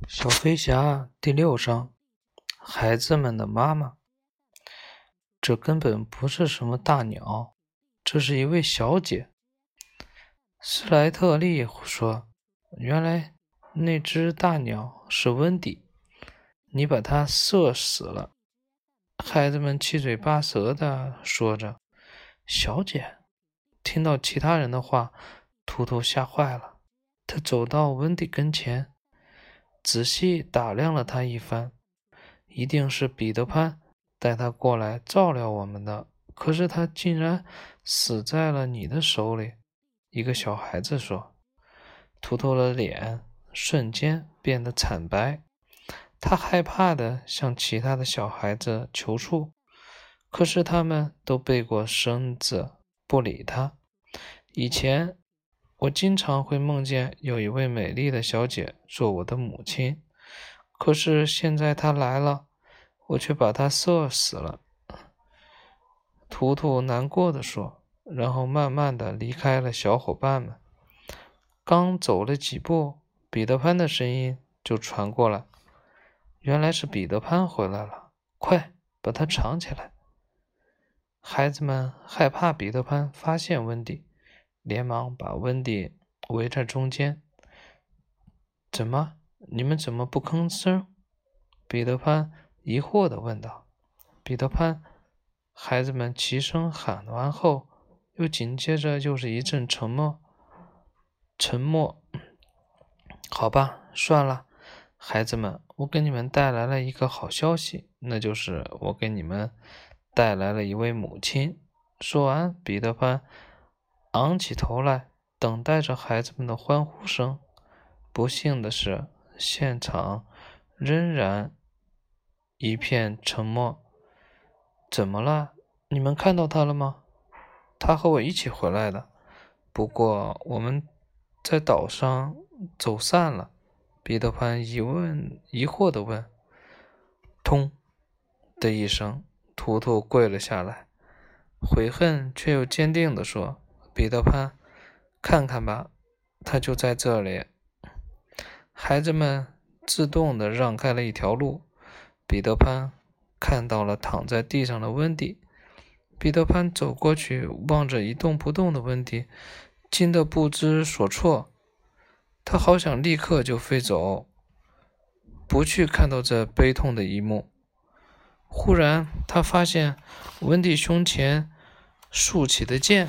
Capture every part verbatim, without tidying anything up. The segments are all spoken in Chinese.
小飞侠第六章，孩子们的妈妈。这根本不是什么大鸟，这是一位小姐。斯莱特利说：“原来那只大鸟是温迪，你把它射死了。”孩子们七嘴八舌地说着。小姐听到其他人的话，图图吓坏了。他走到温迪跟前，仔细打量了他一番，一定是彼得潘带他过来照料我们的，可是他竟然死在了你的手里。一个小孩子说。图图的脸瞬间变得惨白，他害怕地向其他的小孩子求助，可是他们都背过身子不理他。以前我经常会梦见有一位美丽的小姐做我的母亲，可是现在她来了，我却把她射死了。图图难过地说，然后慢慢地离开了小伙伴们。刚走了几步，彼得潘的声音就传过来。原来是彼得潘回来了，快把他藏起来。孩子们害怕彼得潘发现温迪，连忙把温迪围在中间。怎么？你们怎么不吭声？彼得潘疑惑地问道。彼得潘，孩子们齐声喊完后，又紧接着又是一阵沉默。沉默。好吧，算了，孩子们，我给你们带来了一个好消息，那就是我给你们带来了一位母亲。说完，彼得潘昂起头来，等待着孩子们的欢呼声。不幸的是，现场仍然一片沉默。怎么了？你们看到他了吗？他和我一起回来的，不过我们在岛上走散了。彼得潘疑问疑惑地问。通的一声，图图跪了下来，悔恨却又坚定地说：彼得潘，看看吧，他就在这里。孩子们自动地让开了一条路。彼得潘看到了躺在地上的温迪。彼得潘走过去，望着一动不动的温迪，惊得不知所措。他好想立刻就飞走，不去看到这悲痛的一幕。忽然他发现温迪胸前竖起的剑，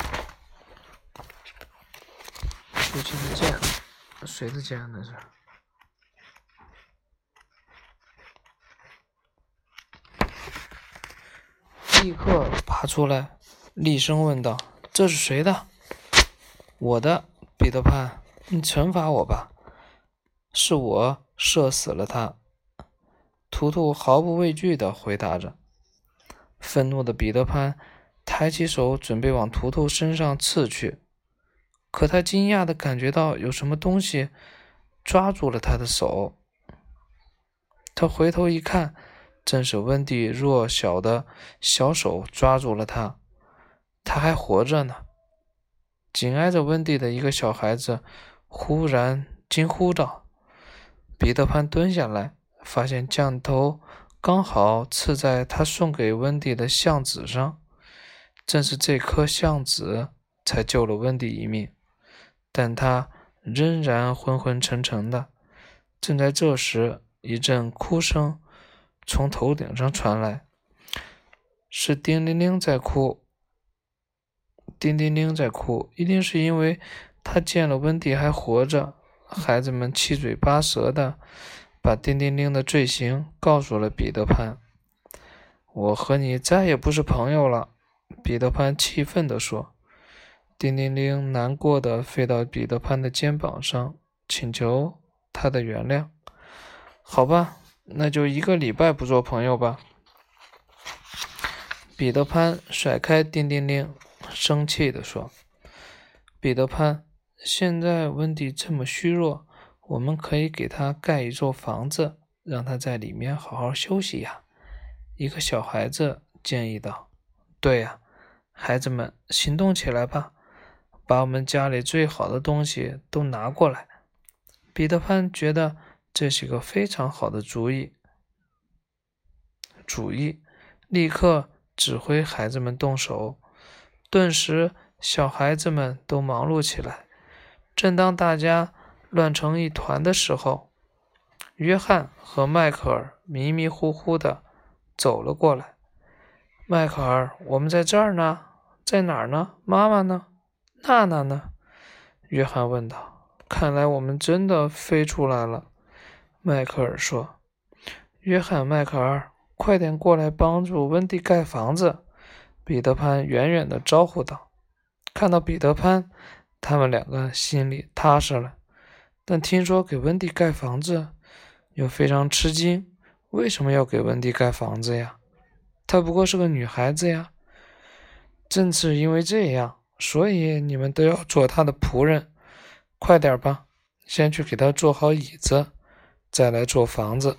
竖起的剑，谁的剑那是？立刻爬出来，厉声问道：这是谁的？我的，彼得潘，你惩罚我吧。是我射死了他。图图毫不畏惧地回答着。愤怒的彼得潘抬起手准备往图图身上刺去，可他惊讶地感觉到有什么东西抓住了他的手。他回头一看，正是温蒂弱小的小手抓住了他。他还活着呢。紧挨着温蒂的一个小孩子忽然惊呼道。彼得潘蹲下来，发现箭头刚好刺在他送给温蒂的橡子上，正是这颗橡子才救了温蒂一命，但他仍然昏昏沉沉的。正在这时，一阵哭声从头顶上传来，是叮铃铃在哭。叮叮铃在哭，一定是因为他见了温迪还活着。孩子们七嘴八舌的把叮叮铃的罪行告诉了彼得潘。我和你再也不是朋友了，彼得潘气愤地说。叮叮铃难过的飞到彼得潘的肩膀上，请求他的原谅。好吧，那就一个礼拜不做朋友吧。彼得潘甩开叮叮铃，生气地说。彼得潘，现在温迪这么虚弱，我们可以给他盖一座房子，让他在里面好好休息呀。一个小孩子建议道。对呀，孩子们，行动起来吧，把我们家里最好的东西都拿过来。彼得潘觉得这是个非常好的主意。主意，立刻指挥孩子们动手。顿时，小孩子们都忙碌起来。正当大家乱成一团的时候，约翰和迈克尔迷迷糊糊地走了过来。迈克尔，我们在这儿呢，在哪儿呢？妈妈呢？娜娜呢？约翰问道。看来我们真的飞出来了，迈克尔说。约翰，迈克尔，快点过来帮助温蒂盖房子，彼得潘远远地招呼道。看到彼得潘，他们两个心里踏实了，但听说给温蒂盖房子，又非常吃惊。为什么要给温蒂盖房子呀？她不过是个女孩子呀。正是因为这样，所以你们都要做她的仆人。快点吧，先去给她做好椅子，再来做房子。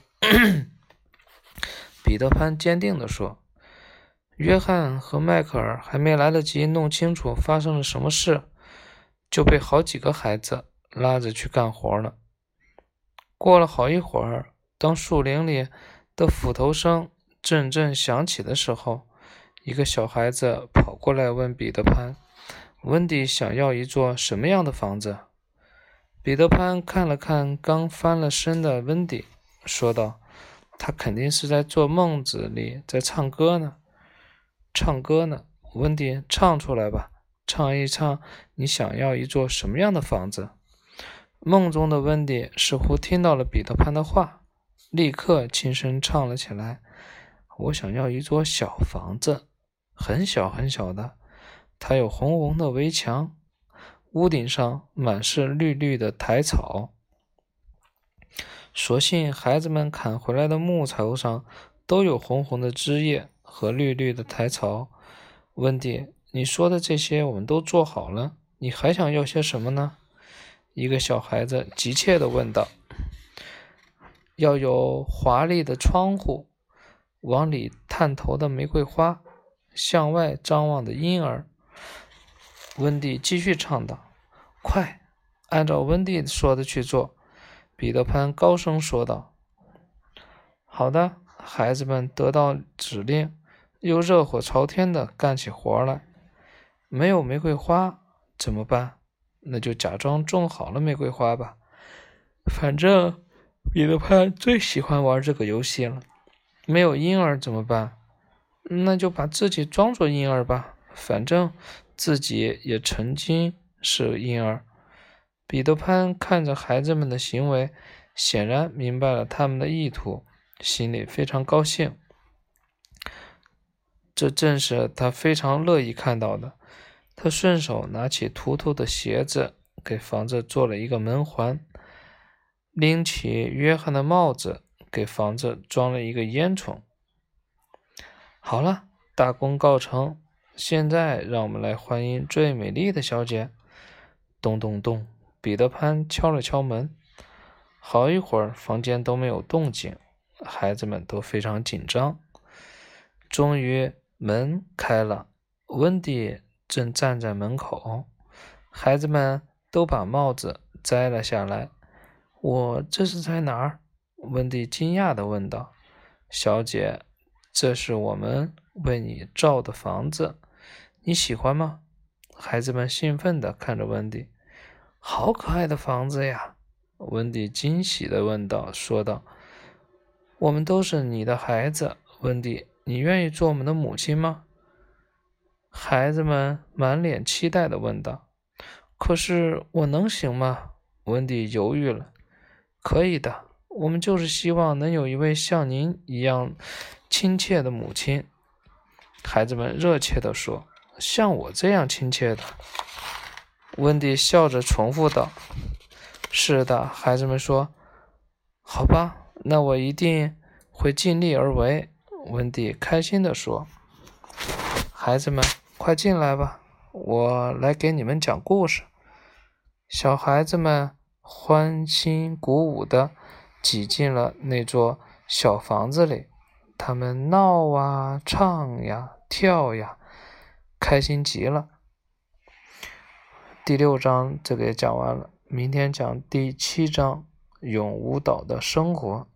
彼得潘坚定地说。约翰和迈克尔还没来得及弄清楚发生了什么事，就被好几个孩子拉着去干活了。过了好一会儿，当树林里的斧头声阵阵响起的时候，一个小孩子跑过来问彼得潘，温迪想要一座什么样的房子？彼得潘看了看刚翻了身的温迪，说道，他肯定是在做梦子里在唱歌呢。唱歌呢？温迪，唱出来吧，唱一唱你想要一座什么样的房子。梦中的温迪似乎听到了彼得潘的话，立刻轻声唱了起来。我想要一座小房子，很小很小的，它有红红的围墙，屋顶上满是绿绿的苔草。所幸孩子们砍回来的木头上都有红红的枝叶和绿绿的苔草。温迪，你说的这些我们都做好了，你还想要些什么呢？一个小孩子急切地问道。要有华丽的窗户，往里探头的玫瑰花，向外张望的婴儿。温迪继续唱道。快，按照温迪说的去做，彼得潘高声说道。好的，孩子们得到指令，又热火朝天地干起活来。没有玫瑰花怎么办？那就假装种好了玫瑰花吧。反正彼得潘最喜欢玩这个游戏了。没有婴儿怎么办？那就把自己装作婴儿吧，反正自己也曾经是婴儿。彼得潘看着孩子们的行为，显然明白了他们的意图，心里非常高兴。这正是他非常乐意看到的。他顺手拿起图图的鞋子，给房子做了一个门环，拎起约翰的帽子，给房子装了一个烟囱。好了，大功告成，现在让我们来欢迎最美丽的小姐。咚咚咚，彼得潘敲了敲门。好一会儿，房间都没有动静，孩子们都非常紧张。终于门开了，温迪正站在门口，孩子们都把帽子摘了下来。我这是在哪儿？温迪惊讶地问道。小姐，这是我们为你造的房子，你喜欢吗？孩子们兴奋地看着温迪。好可爱的房子呀！温迪惊喜地问道，说道。我们都是你的孩子，温迪，你愿意做我们的母亲吗？孩子们满脸期待地问道。可是我能行吗？温迪犹豫了。可以的，我们就是希望能有一位像您一样亲切的母亲。孩子们热切地说。像我这样亲切的。温迪笑着重复道。是的，孩子们说。好吧，那我一定会尽力而为，温迪开心地说。孩子们，快进来吧，我来给你们讲故事。小孩子们欢欣鼓舞地挤进了那座小房子里，他们闹啊，唱呀，跳呀，开心极了。第六章这个也讲完了，明天讲第七章， 永无岛的生活。